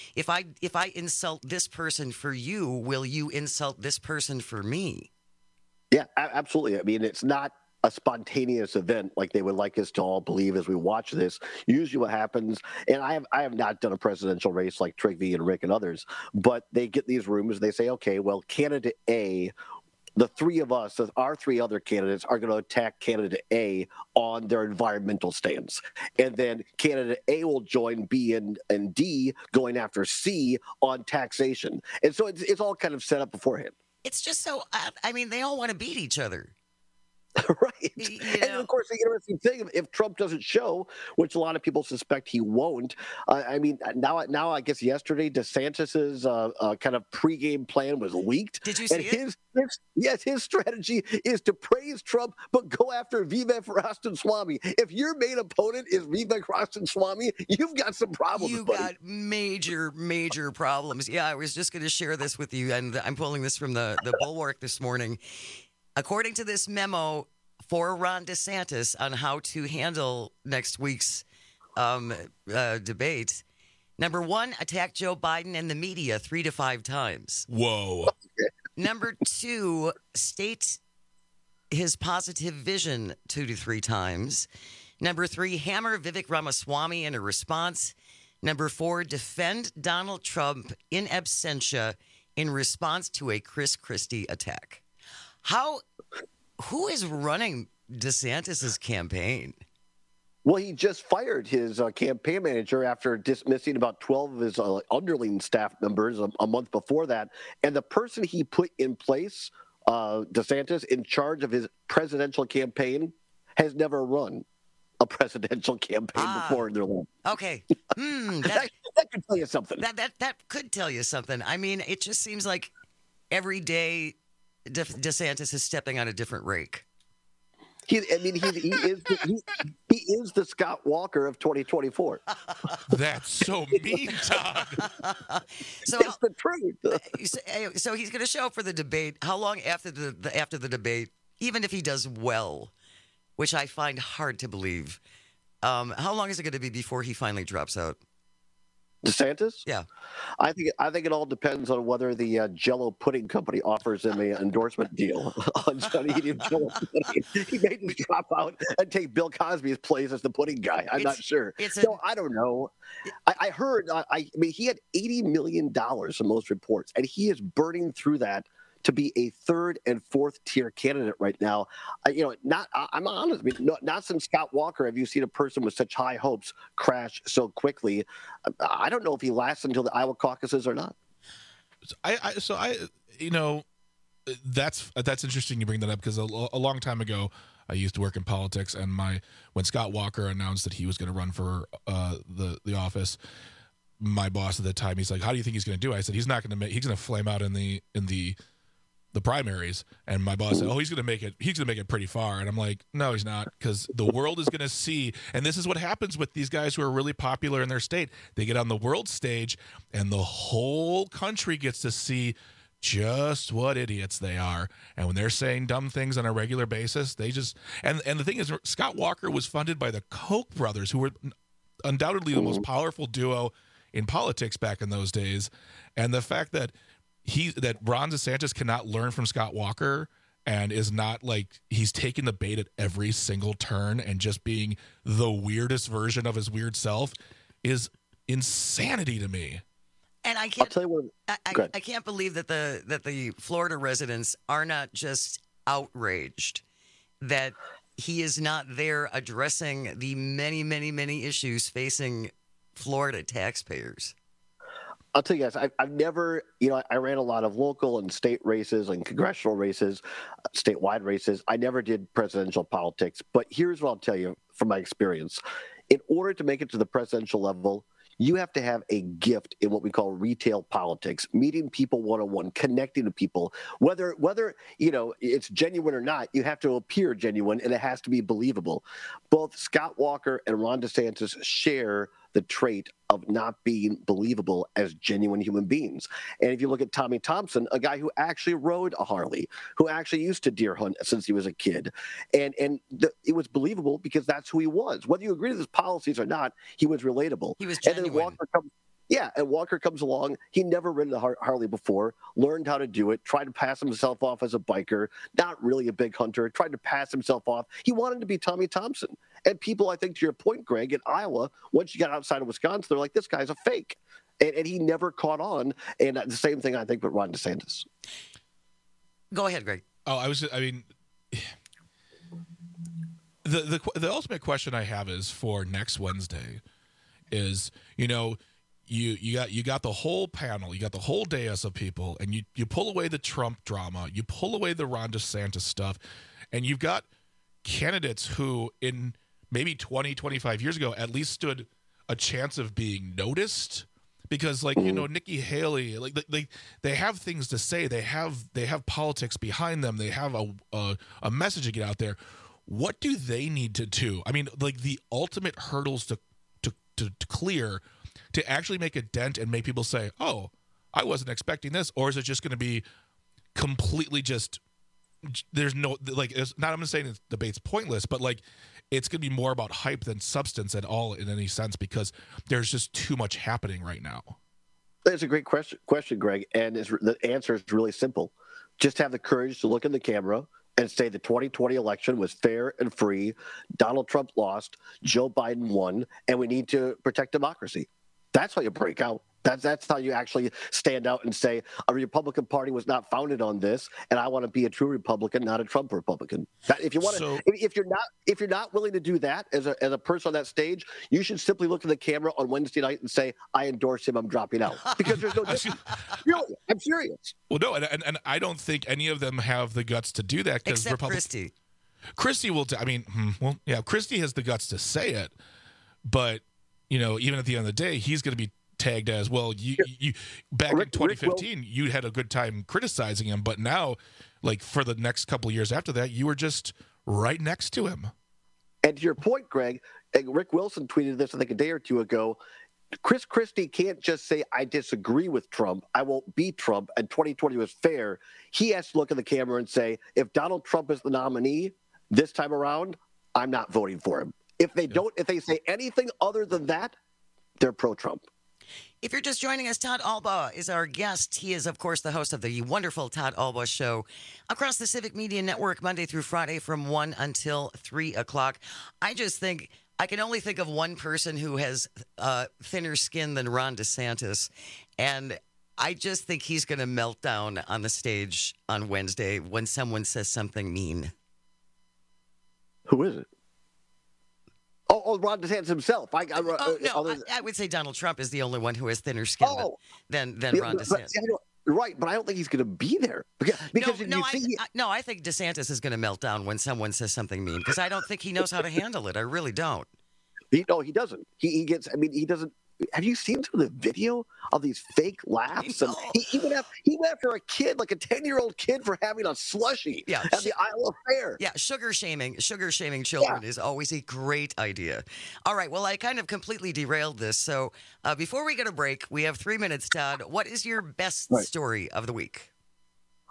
I insult this person for you, will you insult this person for me? Yeah, absolutely. I mean, it's not a spontaneous event like they would like us to all believe as we watch this. Usually what happens, and I have not done a presidential race like Trygve and Rick and others, but they get these rooms, they say, okay, well, candidate A, the three of us, our three other candidates, are going to attack candidate A on their environmental stance. And then candidate A will join B and D going after C on taxation. And so it's all kind of set up beforehand. It's just so, they all want to beat each other. Right. And of course, the interesting thing, if Trump doesn't show, which a lot of people suspect he won't, now I guess yesterday DeSantis's kind of pregame plan was leaked. Did you see it? His strategy is to praise Trump, but go after Vivek Ramaswamy. If your main opponent is Vivek Ramaswamy, you've got some problems, buddy. Got major, major problems. Yeah, I was just going to share this with you, and I'm pulling this from the Bulwark this morning. According to this memo for Ron DeSantis on how to handle next week's debate, number 1, attack Joe Biden and the media 3 to 5 times. Whoa. Number 2, state his positive vision 2 to 3 times. Number 3, hammer Vivek Ramaswamy in a response. Number 4, defend Donald Trump in absentia in response to a Chris Christie attack. Who is running DeSantis's campaign? Well, he just fired his campaign manager after dismissing about 12 of his underling staff members a month before that. And the person he put in place, DeSantis, in charge of his presidential campaign, has never run a presidential campaign before in their life. Okay. That could tell you something. That could tell you something. I mean, it just seems like every day DeSantis is stepping on a different rake. He is the Scott Walker of 2024. That's so mean, Todd. So it's the truth. So he's going to show up for the debate. How long after the debate, even if he does well, which I find hard to believe, how long is it going to be before he finally drops out? DeSantis? Yeah. I think it all depends on whether the Jell-O pudding company offers him an endorsement deal on eating Jell-O pudding. He may just drop out and take Bill Cosby's place as the pudding guy. I'm not sure. I don't know. I heard, he had $80 million in most reports, and he is burning through that to be a third and fourth tier candidate right now. I'm honest. Not since Scott Walker have you seen a person with such high hopes crash so quickly. I don't know if he lasts until the Iowa caucuses or not. That's interesting you bring that up because a long time ago I used to work in politics, and when Scott Walker announced that he was going to run for the office, my boss at the time, he's like, "How do you think he's going to do?" I said, "He's not going to make. He's going to flame out in the primaries." And my boss said, "Oh, he's going to make it. He's going to make it pretty far." And I'm like, "No, he's not, because the world is going to see." And this is what happens with these guys who are really popular in their state. They get on the world stage, and the whole country gets to see just what idiots they are. And when they're saying dumb things on a regular basis, they just and the thing is, Scott Walker was funded by the Koch brothers, who were undoubtedly the most powerful duo in politics back in those days. And the fact that Ron DeSantis cannot learn from Scott Walker and is not like he's taking the bait at every single turn and just being the weirdest version of his weird self is insanity to me. And I can't. I'll tell you what. I can't believe that the Florida residents are not just outraged that he is not there addressing the many, many, many issues facing Florida taxpayers. I'll tell you guys, I've never, I ran a lot of local and state races and congressional races, statewide races. I never did presidential politics. But here's what I'll tell you from my experience. In order to make it to the presidential level, you have to have a gift in what we call retail politics, meeting people one-on-one, connecting to people. Whether it's genuine or not, you have to appear genuine, and it has to be believable. Both Scott Walker and Ron DeSantis share the trait of not being believable as genuine human beings. And if you look at Tommy Thompson, a guy who actually rode a Harley, who actually used to deer hunt since he was a kid, it was believable because that's who he was. Whether you agree with his policies or not, he was relatable. He was genuine. And then Walker comes along. He never ridden a Harley before, learned how to do it, tried to pass himself off as a biker, not really a big hunter, tried to pass himself off. He wanted to be Tommy Thompson. And people, I think, to your point, Greg, in Iowa, once you got outside of Wisconsin, they're like, this guy's a fake. And he never caught on. And the same thing, I think, with Ron DeSantis. Go ahead, Greg. The ultimate question I have is for next Wednesday is, you got the whole panel, you got the whole dais of people, and you pull away the Trump drama, you pull away the Ron DeSantis stuff, and you've got candidates who in maybe 20, 25 years ago at least stood a chance of being noticed because Nikki Haley, they have things to say. They have politics behind them. They have a message to get out there. What do they need to do? I mean, the ultimate hurdles to clear to actually make a dent and make people say, oh, I wasn't expecting this. Or is it just going to be completely just, there's no, it's not, I'm not saying the debate's pointless, but it's going to be more about hype than substance at all in any sense because there's just too much happening right now. That's a great question, Greg. And the answer is really simple. Just have the courage to look in the camera and say the 2020 election was fair and free. Donald Trump lost, Joe Biden won, and we need to protect democracy. That's how you break out. That's how you actually stand out and say a Republican Party was not founded on this, and I want to be a true Republican, not a Trump Republican. If you're not willing to do that as a person on that stage, you should simply look at the camera on Wednesday night and say, I endorse him. I'm dropping out because there's no difference. Really, I'm serious. Well, no, and I don't think any of them have the guts to do that because Christie. Christie will. Christie has the guts to say it, but even at the end of the day, he's going to be tagged as, well, you back in 2015, you had a good time criticizing him, but now, for the next couple of years after that, you were just right next to him. And to your point, Greg, Rick Wilson tweeted this, I think, a day or two ago. Chris Christie can't just say, I disagree with Trump, I won't beat Trump, and 2020 was fair. He has to look at the camera and say, if Donald Trump is the nominee this time around, I'm not voting for him. If they say anything other than that, they're pro-Trump. If you're just joining us, Todd Albaugh is our guest. He is, of course, the host of the wonderful Todd Albaugh Show across the Civic Media Network Monday through Friday from 1 until 3 o'clock. I can only think of one person who has thinner skin than Ron DeSantis, and I just think he's going to melt down on the stage on Wednesday when someone says something mean. Who is it? Oh, Ron DeSantis himself. I would say Donald Trump is the only one who has thinner skin than Ron DeSantis. Right, but I don't think he's going to be there. I think DeSantis is going to melt down when someone says something mean because I don't think he knows how to handle it. I really don't. He doesn't. He doesn't. Have you seen some of the video of these fake laughs? And he went after a kid, like a 10-year-old kid, for having a slushie at the Iowa Fair. Yeah, sugar shaming children is always a great idea. All right, well, I kind of completely derailed this. So before we get a break, we have 3 minutes, Todd. What is your best story of the week?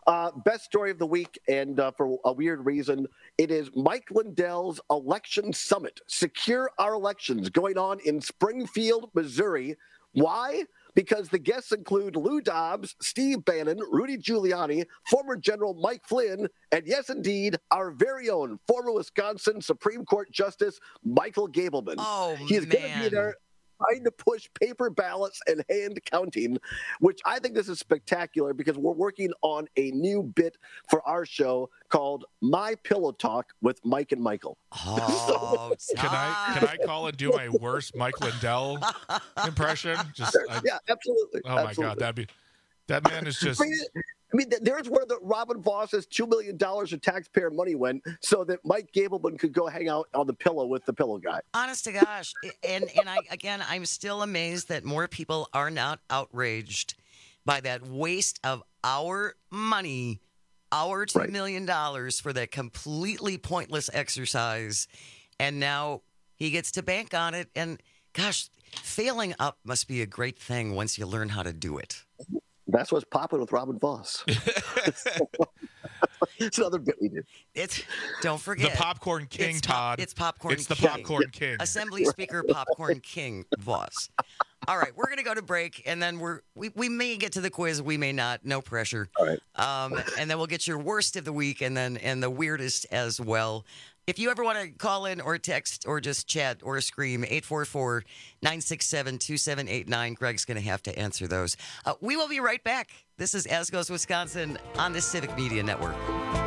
Best story of the week, and for a weird reason, it is Mike Lindell's Election Summit. Secure Our Elections, going on in Springfield, Missouri. Why? Because the guests include Lou Dobbs, Steve Bannon, Rudy Giuliani, former General Mike Flynn, and yes, indeed, our very own former Wisconsin Supreme Court Justice Michael Gableman. He's going to be there trying to push paper ballots and hand counting, which I think this is spectacular because we're working on a new bit for our show called My Pillow Talk with Mike and Michael. Oh, can I call and do my worst Mike Lindell impression? Yeah, absolutely. Oh my God, that man is just. I mean, there's where the Robin Voss's $2 million of taxpayer money went so that Mike Gableman could go hang out on the pillow with the pillow guy. Honest to gosh. And I'm still amazed that more people are not outraged by that waste of our money, our $2 million for that completely pointless exercise. And now he gets to bank on it. And gosh, failing up must be a great thing once you learn how to do it. That's what's popping with Robin Voss. It's another bit we did. Don't forget. The Popcorn King, Todd. It's Popcorn King. It's the Popcorn King. Assembly Speaker Popcorn King Voss. All right, we're going to go to break, and then we may get to the quiz. We may not. No pressure. All right. And then we'll get your worst of the week and the weirdest as well. If you ever want to call in or text or just chat or scream, 844-967-2789. Greg's going to have to answer those. We will be right back. This is As Goes Wisconsin on the Civic Media Network.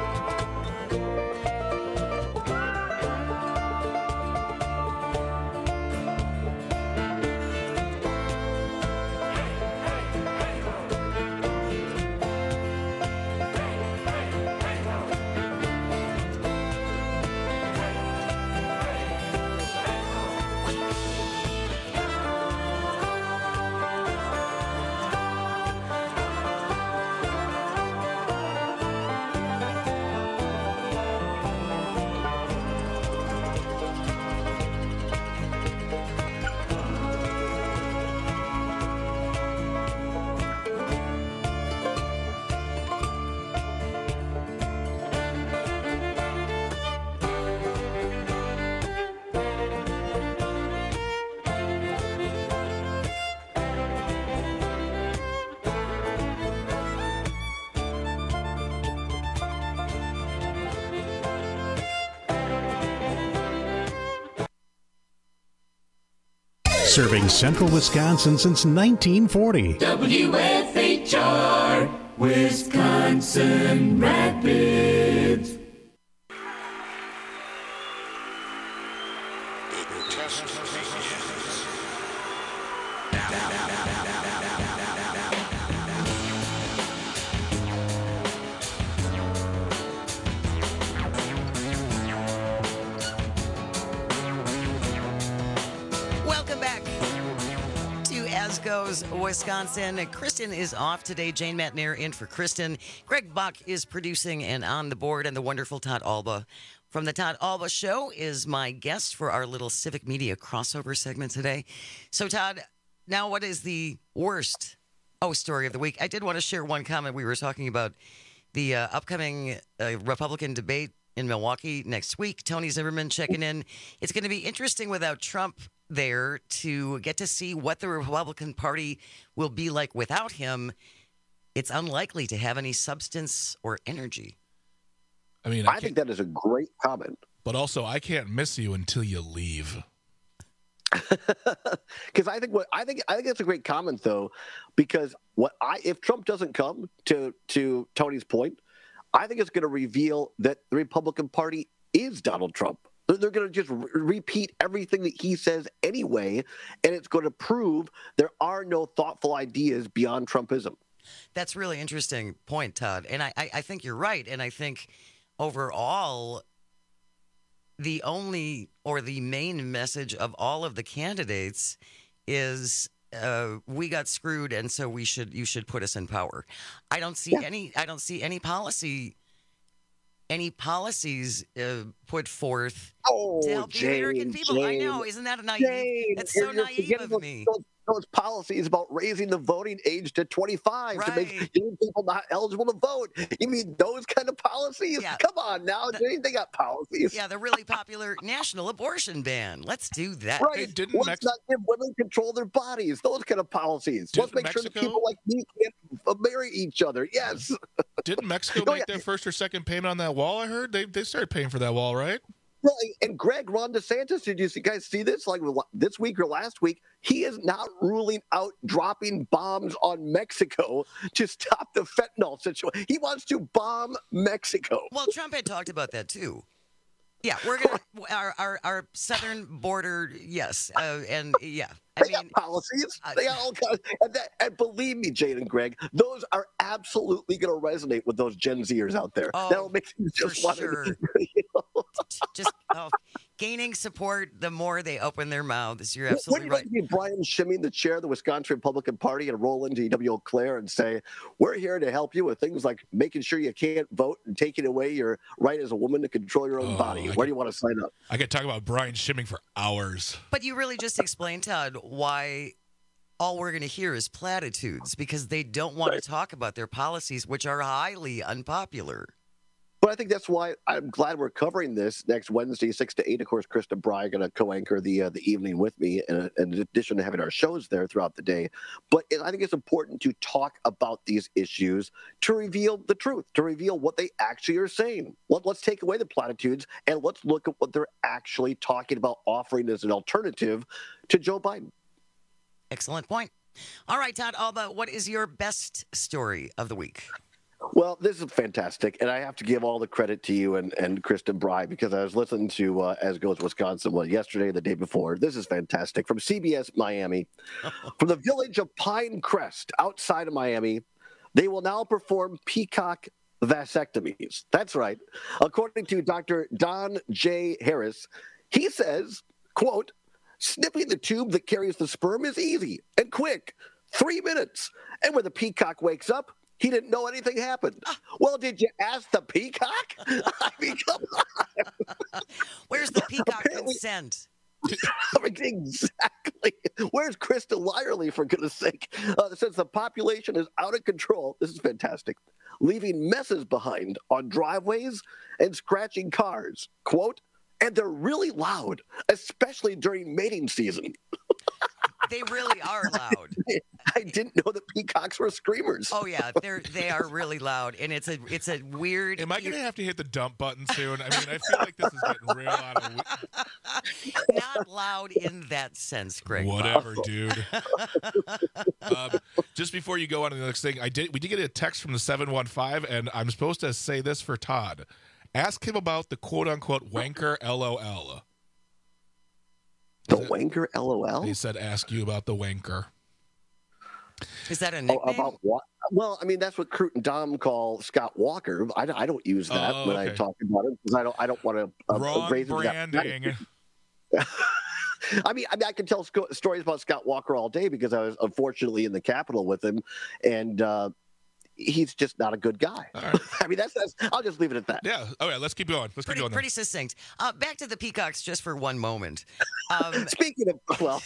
Serving Central Wisconsin since 1940. WFHR, Wisconsin Rapids. Wisconsin. Kristen is off today. Jane Matnair in for Kristen. Greg Buck is producing and on the board, and the wonderful Todd Alba from the Todd Alba Show is my guest for our little Civic Media crossover segment today. So, Todd, now what is the worst story of the week? I did want to share one comment. We were talking about the upcoming Republican debate in Milwaukee next week. Tony Zimmerman checking in. It's going to be interesting without Trump there to get to see what the Republican Party will be like without him. It's unlikely to have any substance or energy. I mean, I think that is a great comment. But also, I can't miss you until you leave. Because I think that's a great comment though, because if Trump doesn't come, to Tony's point, I think it's going to reveal that the Republican Party is Donald Trump. They're going to just repeat everything that he says anyway, and it's going to prove there are no thoughtful ideas beyond Trumpism. That's a really interesting point, Todd. And I think you're right. And I think overall, the only or the main message of all of the candidates is we got screwed, and so you should put us in power. I don't see any policies put forth to help the American people. I know, isn't that naive? That's so naive of me. those policies about raising the voting age to 25 to make young people not eligible to vote. You mean those kind of policies? Yeah. Come on now, they got policies. Yeah, the really popular national abortion ban. Let's do that. Right. Let's not give women control of their bodies. Those kind of policies. Let's make sure that people like me can't marry each other. Yes. Didn't Mexico make their first or second payment on that wall? I heard they started paying for that wall, right? Well, and Ron DeSantis, did you guys see this? Like this week or last week, he is not ruling out dropping bombs on Mexico to stop the fentanyl situation. He wants to bomb Mexico. Well, Trump had talked about that too. Yeah, we're gonna our southern border. Yes, and yeah. They got policies. They got all kinds. And believe me, Jane and Greg, those are absolutely going to resonate with those Gen Zers out there. Oh, that'll make you just want to. Just gaining support the more they open their mouths. You're absolutely right. Wouldn't it be Brian Schimming, the chair of the Wisconsin Republican Party, and roll into E.W. Eau Claire and say, "We're here to help you with things like making sure you can't vote and taking away your right as a woman to control your own body." Where do you want to sign up? I could talk about Brian Schimming for hours. But you really just explained, Todd, why all we're going to hear is platitudes, because they don't want to talk about their policies, which are highly unpopular. But I think that's why I'm glad we're covering this next Wednesday, 6 to 8. Of course, Krista Bry going to co-anchor the evening with me, in addition to having our shows there throughout the day. But I think it's important to talk about these issues to reveal the truth, to reveal what they actually are saying. Let's take away the platitudes and let's look at what they're actually talking about offering as an alternative to Joe Biden. Excellent point. All right, Todd Alba, what is your best story of the week? Well, this is fantastic, and I have to give all the credit to you and Kristen Bry, because I was listening to As Goes Wisconsin yesterday and the day before. This is fantastic. From CBS Miami, from the village of Pinecrest outside of Miami, they will now perform peacock vasectomies. That's right. According to Dr. Don J. Harris, he says, quote, "Snipping the tube that carries the sperm is easy and quick, 3 minutes. And when the peacock wakes up, he didn't know anything happened." Well, did you ask the peacock? I mean, come on. Where's the peacock consent? Exactly. Where's Krista Lyerly, for goodness sake? Since the population is out of control, this is fantastic, leaving messes behind on driveways and scratching cars. Quote, "And they're really loud, especially during mating season." They really are loud. I didn't know that peacocks were screamers. Oh yeah, they are really loud, and it's a weird. Am I going to have to hit the dump button soon? I mean, I feel like this is getting real out of. Not loud in that sense, Greg. Whatever, dude. Just before you go on to the next thing, we did get a text from the 715, and I'm supposed to say this for Todd. Ask him about the quote-unquote wanker LOL. The wanker LOL? He said ask you about the wanker. Is that a nickname? About what? Well, I mean, that's what Crute and Dom call Scott Walker. I don't use that when I talk about it, because I don't want to raise branding. I mean, I can tell stories about Scott Walker all day, because I was unfortunately in the Capitol with him, and he's just not a good guy. Right. I mean, that's. I'll just leave it at that. Yeah. Okay. Let's keep going. Pretty succinct. Back to the peacocks just for one moment. Speaking of, well,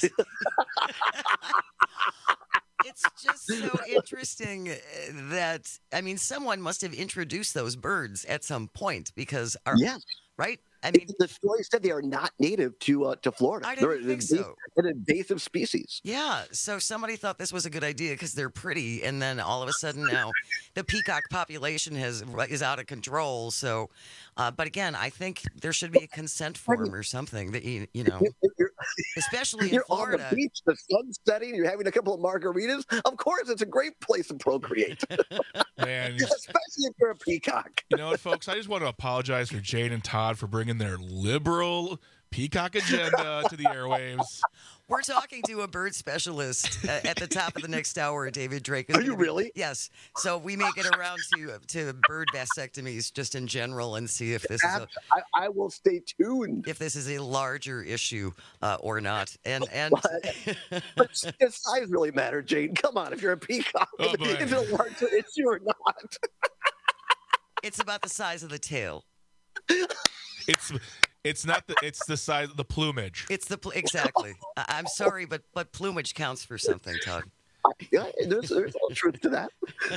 it's just so interesting that, I mean, someone must have introduced those birds at some point, because right? I mean, the story said they are not native to Florida. I didn't think so. An invasive species. Yeah, so somebody thought this was a good idea because they're pretty, and then all of a sudden now the peacock population is out of control. So, but again, I think there should be a consent form or something that you know, especially in Florida. You're on the beach, the sun's setting, you're having a couple of margaritas. Of course, it's a great place to procreate. Man, especially if you're a peacock. You know what, folks? I just want to apologize for Jane and Todd for bringing their liberal peacock agenda to the airwaves. We're talking to a bird specialist at the top of the next hour, David Drake. Are you really? Yes. So we may get around to bird vasectomies just in general and see if this is I will stay tuned. If this is a larger issue or not. And but does size really matter, Jane? Come on, if you're a peacock, is it a larger issue or not? It's about the size of the tail. It's not the. It's the size of the plumage. It's the exactly. I'm sorry, but plumage counts for something, Todd. Yeah, there's a little truth to that.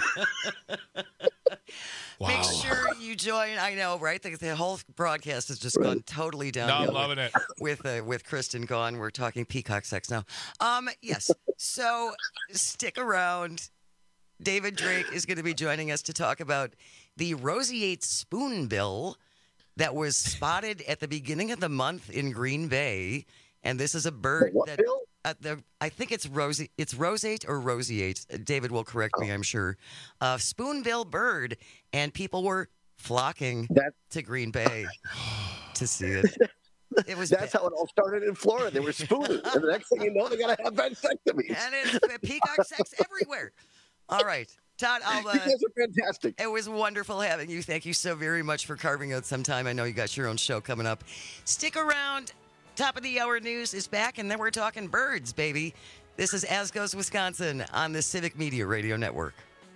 Wow. Make sure you join. I know, right? The whole broadcast has just gone totally downhill. No, I'm loving it. With Kristen gone, we're talking peacock sex now. Yes. So stick around. David Drake is going to be joining us to talk about the roseate spoonbill that was spotted at the beginning of the month in Green Bay, and this is a bird that. I think it's roseate or roseate. David will correct me, I'm sure. Spoonbill bird, and people were flocking to Green Bay to see it. That's how it all started in Florida. They were spooning, and the next thing you know, they got to have vasectomies. And it's peacock sex everywhere. All right. Todd, you guys are fantastic. It was wonderful having you. Thank you so very much for carving out some time. I know you got your own show coming up. Stick around. Top of the hour news is back, and then we're talking birds, baby. This is As Goes Wisconsin on the Civic Media Radio Network.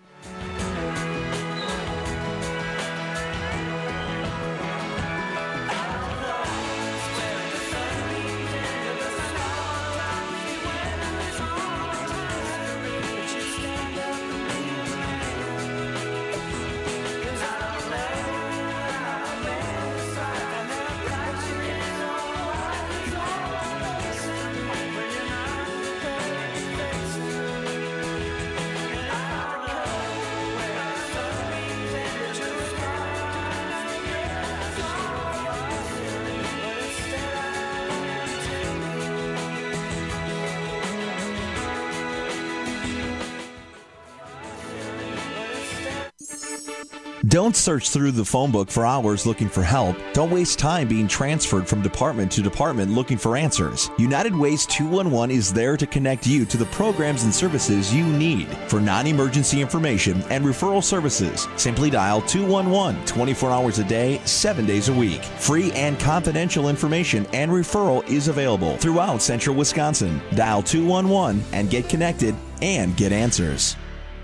Don't search through the phone book for hours looking for help. Don't waste time being transferred from department to department looking for answers. United Ways 211 is there to connect you to the programs and services you need. For non-emergency information and referral services, simply dial 211 24 hours a day, 7 days a week. Free and confidential information and referral is available throughout central Wisconsin. Dial 211 and get connected and get answers.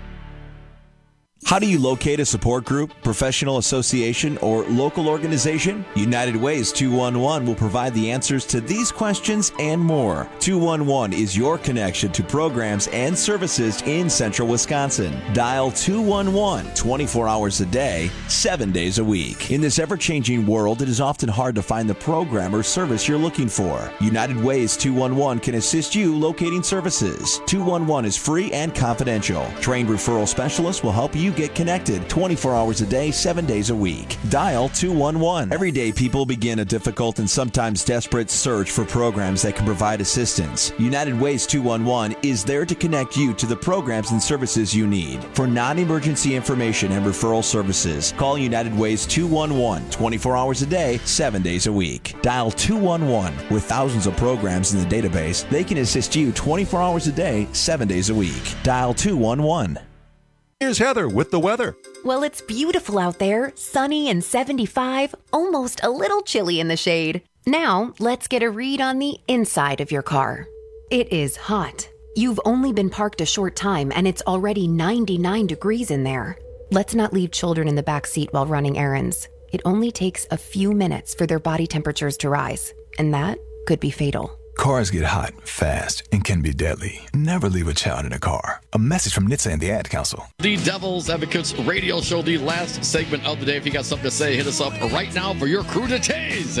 How do you locate a support group, professional association, or local organization? United Ways 211 will provide the answers to these questions and more. 211 is your connection to programs and services in central Wisconsin. Dial 211 24 hours a day, 7 days a week. In this ever-changing world, it is often hard to find the program or service you're looking for. United Ways 211 can assist you locating services. 211 is free and confidential. Trained referral specialists will help you get connected 24 hours a day, 7 days a week. Dial 211. Every day, people begin a difficult and sometimes desperate search for programs that can provide assistance. United Ways 211 is there to connect you to the programs and services you need. For non-emergency information and referral services, call United Ways 211 24 hours a day, 7 days a week. Dial 211. With thousands of programs in the database, they can assist you 24 hours a day, 7 days a week. Dial 211. Here's Heather with the weather. Well, it's beautiful out there, sunny and 75, almost a little chilly in the shade. Now, let's get a read on the inside of your car. It is hot. You've only been parked a short time and it's already 99 degrees in there. Let's not leave children in the back seat while running errands. It only takes a few minutes for their body temperatures to rise, and that could be fatal. Cars get hot, fast, and can be deadly. Never leave a child in a car. A message from NHTSA and the Ad Council. The Devil's Advocates radio show, the last segment of the day. If you got something to say, hit us up right now for your cruditays at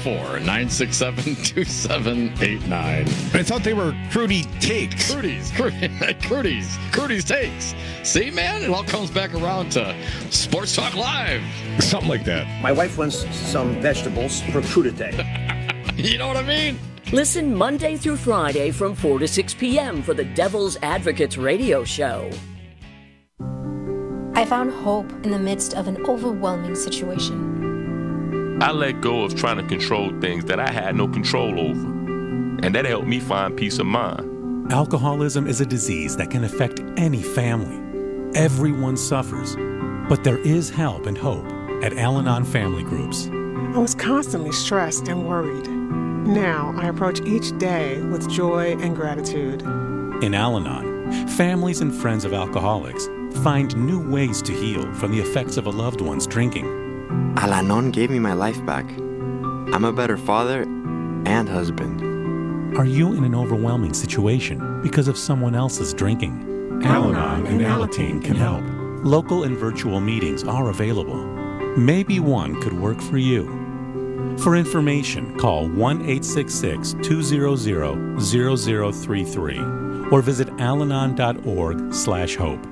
844-967-2789. I thought they were Crudy Takes. Crudy's Takes. See, man, it all comes back around to Sports Talk Live. Something like that. My wife wants some vegetables for crudité. You know what I mean? Listen Monday through Friday from 4 to 6 p.m. for the Devil's Advocates radio show. I found hope in the midst of an overwhelming situation. I let go of trying to control things that I had no control over, and that helped me find peace of mind. Alcoholism is a disease that can affect any family. Everyone suffers, but there is help and hope at Al-Anon Family Groups. I was constantly stressed and worried. Now I approach each day with joy and gratitude. In Al-Anon, families and friends of alcoholics find new ways to heal from the effects of a loved one's drinking. Al-Anon gave me my life back. I'm a better father and husband. Are you in an overwhelming situation because of someone else's drinking? Al-Anon and Alateen can help. Local and virtual meetings are available. Maybe one could work for you. For information, call 1-866-200-0033 or visit alanon.org/hope.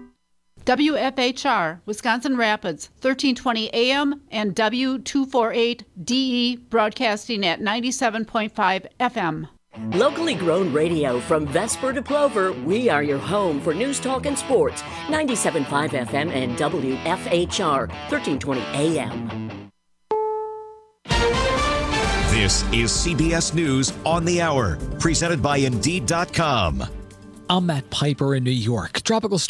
WFHR, Wisconsin Rapids, 1320 AM and W248DE, broadcasting at 97.5 FM. Locally grown radio from Vesper to Plover, we are your home for news, talk, and sports. 97.5 FM and WFHR, 1320 AM. This is CBS News on the Hour, presented by Indeed.com. I'm Matt Piper in New York. Tropical storm